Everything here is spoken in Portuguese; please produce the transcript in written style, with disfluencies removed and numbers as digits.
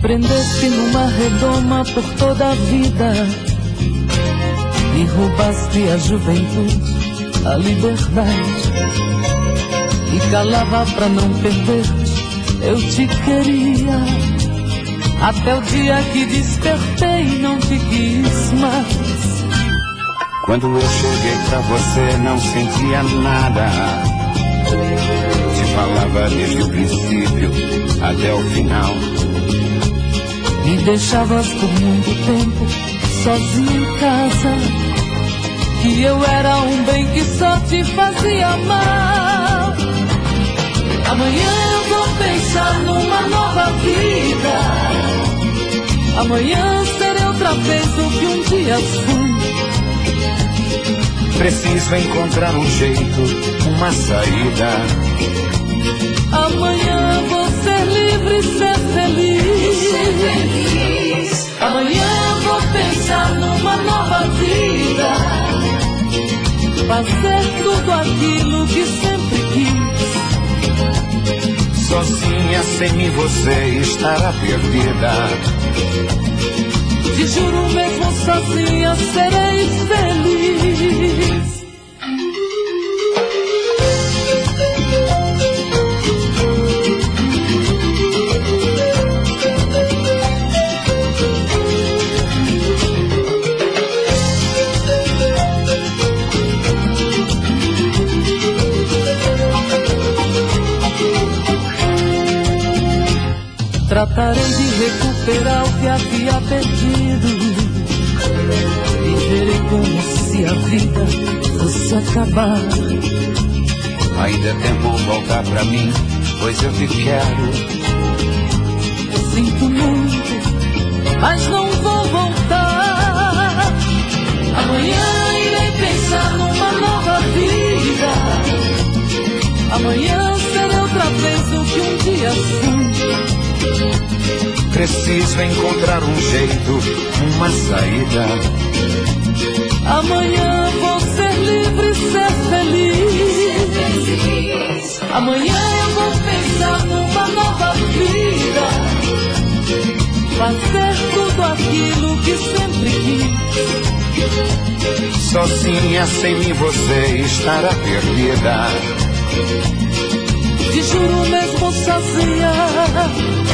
prendeste numa redoma por toda a vida, me roubaste a juventude, a liberdade, me calava pra não perder-te, eu te queria, até o dia que despertei e não te quis mais. Quando eu cheguei pra você não sentia nada, te falava desde o princípio até o final. Me deixavas por muito tempo sozinho em casa, que eu era um bem que só te fazia mal. Amanhã eu vou pensar numa nova vida, amanhã serei outra vez o que um dia fui. Preciso encontrar um jeito, uma saída. Amanhã vou ser livre e ser feliz. Amanhã eu vou pensar numa nova vida, fazer tudo aquilo que sempre quis. Sozinha, sem mim você estará perdida. Te juro mesmo, sozinha serei feliz. Tratarei de recuperar o que havia perdido, viverei como se a vida fosse acabar. Ainda é tempo voltar pra mim, pois eu te quero. Sinto muito, mas não vou voltar. Amanhã irei pensar numa nova vida, amanhã serei outra vez o que um dia fui. Preciso encontrar um jeito, uma saída. Amanhã vou ser livre e ser feliz. Amanhã eu vou pensar numa nova vida, fazer tudo aquilo que sempre quis. Sozinha, sem mim você estará perdida. Te juro mesmo, sozinha